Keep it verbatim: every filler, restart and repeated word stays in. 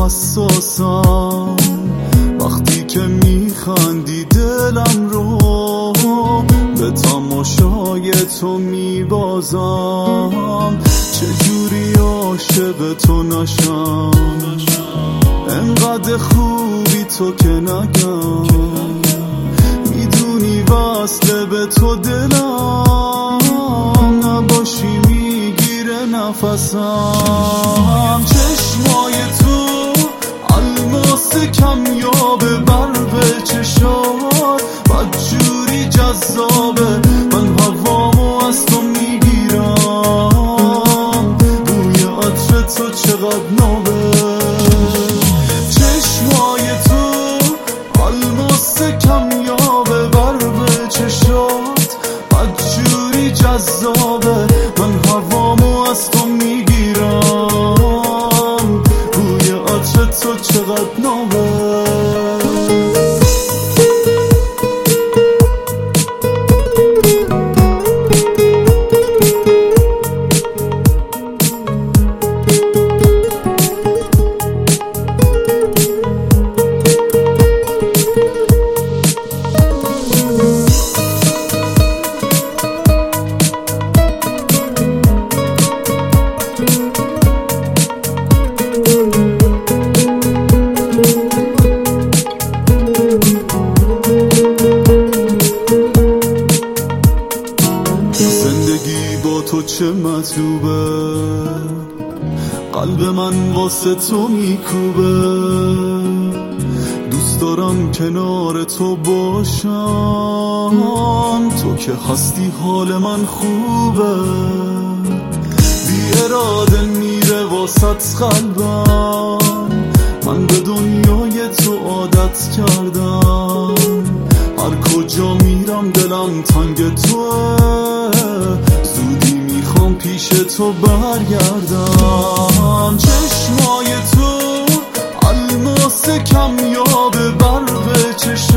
حساسم، وقتی که میخندی دلم رو به تماشای تو میبازم. چجوری عاشق تو نشم، انقدر خوبی تو که نگم. میدونی وصله به تو دلم، نباشی میگیره نفسم. چشمای تو الماس کمیابه، بر به چشات بدجوری جذابه. من هوامو از تو میگیرم، بوی عطر تو چقدر نابه. چشمای تو الماس کمیابه، بر به چشات بدجوری جذابه. من هوامو از تو میگیرم، بوی عطر تو چقدر نابه. زندگی با تو چه مطلوبه، قلب من واسه تو میکوبه. دوست دارم کنار تو باشم، تو که هستی حال من خوبه. بی اراده میره واسط قلبم، من به دنیای تو عادت کردم. هر کجا میرم دلم تنگ توه، زودی میخوام پیش تو برگردم. چشمای تو الماس کمیابه، بر به چشم